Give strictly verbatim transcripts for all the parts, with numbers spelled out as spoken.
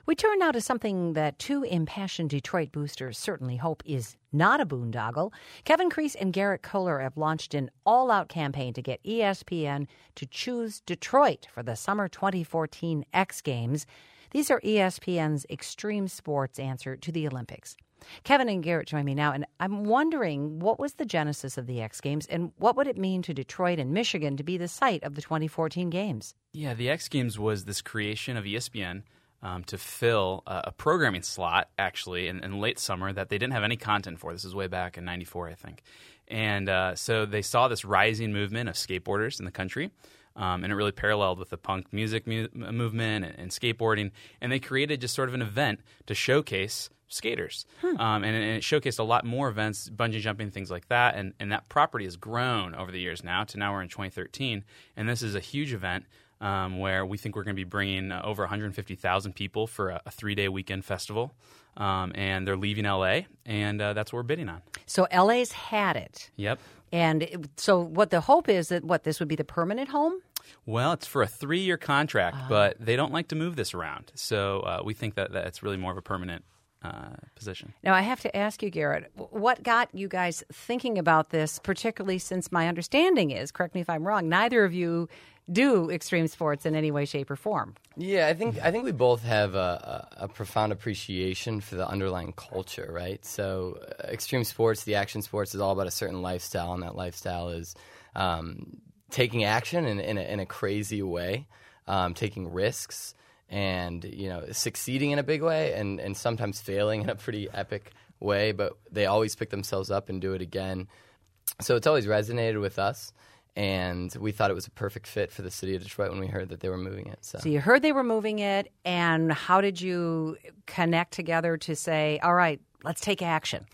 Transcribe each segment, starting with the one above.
We turn now to something that two impassioned Detroit boosters certainly hope is not a boondoggle. Kevin Crease and Garrett Kohler have launched an all-out campaign to get E S P N to choose Detroit for the summer twenty fourteen X Games. These are E S P N's extreme sports answer to the Olympics. Kevin and Garrett join me now, and I'm wondering, what was the genesis of the X Games, and what would it mean to Detroit and Michigan to be the site of the twenty fourteen Games? Yeah, the X Games was this creation of E S P N um, to fill uh, a programming slot, actually, in, in late summer that they didn't have any content for. This was way back in ninety-four, I think. And uh, so they saw this rising movement of skateboarders in the country. Um, and it really paralleled with the punk music mu- movement and, and skateboarding. And they created just sort of an event to showcase skaters. Hmm. Um, and, and it showcased a lot more events, bungee jumping, things like that. And, and that property has grown over the years now to now we're in twenty thirteen. And this is a huge event um, where we think we're going to be bringing uh, over one hundred fifty thousand people for a, a three-day weekend festival. Um, and they're leaving L A, and uh, that's what we're bidding on. So L A's had it. Yep. And it, so what the hope is that, what, this would be the permanent home? Well, it's for a three-year contract, Oh. but they don't like to move this around. So uh, we think that that's really more of a permanent uh, position. Now, I have to ask you, Garrett, what got you guys thinking about this, particularly since my understanding is, correct me if I'm wrong, neither of you do extreme sports in any way, shape, or form. Yeah, I think I think we both have a, a, a profound appreciation for the underlying culture, right? So uh, extreme sports, the action sports, is all about a certain lifestyle, and that lifestyle is um, taking action in, in, a, in a crazy way, um, taking risks, and you know, succeeding in a big way, and, and sometimes failing in a pretty epic way, but they always pick themselves up and do it again. So it's always resonated with us. And we thought it was a perfect fit for the city of Detroit when we heard that they were moving it. So, so you heard they were moving it, and how did you connect together to say, all right, let's take action?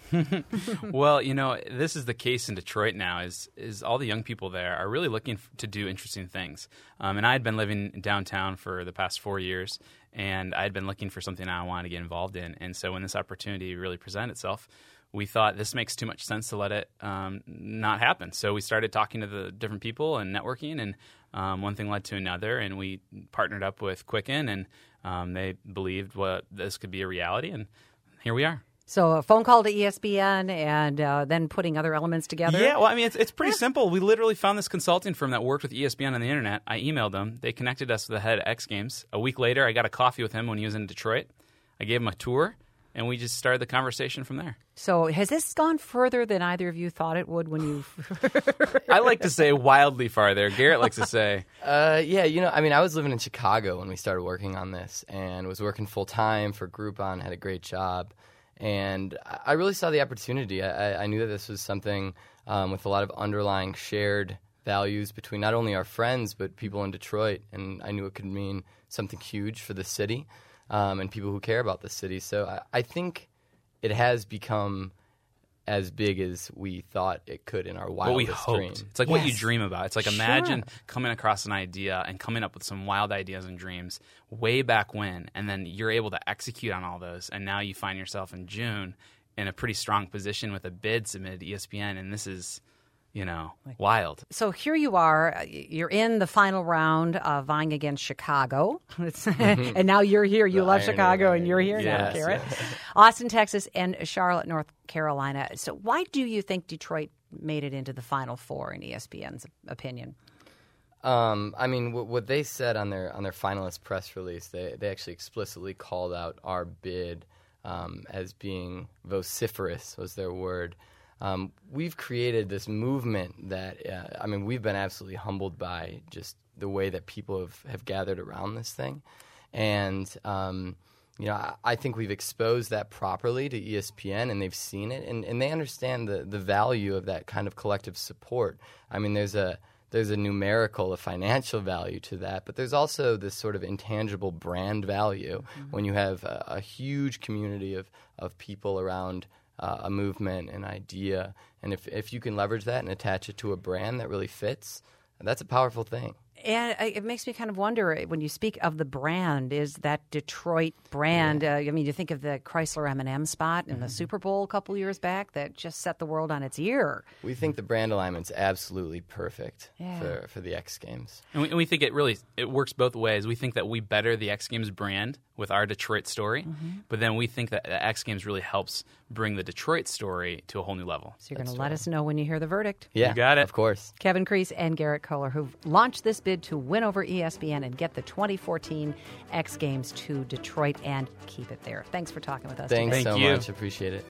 Well, you know, this is the case in Detroit now, is is all the young people there are really looking f- to do interesting things. Um, and I had been living downtown for the past four years, and I had been looking for something I wanted to get involved in. And so when this opportunity really presented itself, we thought this makes too much sense to let it um, not happen. So we started talking to the different people and networking, and um, one thing led to another, and we partnered up with Quicken, and um, they believed what this could be a reality, and here we are. So a phone call to E S P N, and uh, then putting other elements together? Yeah, well, I mean, it's it's pretty simple. We literally found this consulting firm that worked with E S P N on the internet. I emailed them. They connected us with the head of X Games. A week later, I got a coffee with him when he was in Detroit. I gave him a tour, and we just started the conversation from there. So has this gone further than either of you thought it would when you... I like to say wildly farther. Garrett likes to say. Uh, yeah, you know, I mean, I was living in Chicago when we started working on this, and was working full-time for Groupon, had a great job. And I really saw the opportunity. I, I knew that this was something um, with a lot of underlying shared values between not only our friends, but people in Detroit. And I knew it could mean something huge for the city. Um, and people who care about the city. So I, I think it has become as big as we thought it could in our wildest what we hoped. dream. It's like Yes. what you dream about. It's like Sure. imagine coming across an idea and coming up with some wild ideas and dreams way back when, and then you're able to execute on all those, and now you find yourself in June in a pretty strong position with a bid submitted to E S P N, and this is, you know, wild. So here you are. You're in the final round uh, vying against Chicago. And now you're here. You The love irony Chicago, of and you're here now, Yes, Garrett. yes. Austin, Texas, and Charlotte, North Carolina. So why do you think Detroit made it into the Final Four, in E S P N's opinion? Um, I mean, w- what they said on their on their finalist press release, they they actually explicitly called out our bid um, as being vociferous, was their word. Um, we've created this movement that, uh, I mean, we've been absolutely humbled by just the way that people have, have gathered around this thing. And, um, you know, I, I think we've exposed that properly to E S P N, and they've seen it, and, and they understand the, the value of that kind of collective support. I mean, there's a there's a numerical, a financial value to that, but there's also this sort of intangible brand value mm-hmm. when you have a, a huge community of, of people around Uh, a movement, an idea, and if if you can leverage that and attach it to a brand that really fits, that's a powerful thing. And it makes me kind of wonder, when you speak of the brand, is that Detroit brand, yeah. uh, I mean, you think of the Chrysler M and M spot in mm-hmm. the Super Bowl a couple years back that just set the world on its ear. We think the brand alignment's absolutely perfect yeah. for, for the X Games. And we, and we think it really it works both ways. We think that we better the X Games brand with our Detroit story. Mm-hmm. But then we think that the X Games really helps bring the Detroit story to a whole new level. So you're going to let us know when you hear the verdict. Yeah, you got it. Of course. Kevin Crease and Garrett Kohler, who've launched this bid to win over E S P N and get the twenty fourteen X Games to Detroit and keep it there. Thanks for talking with us Thanks today. Thank so you. much. Appreciate it.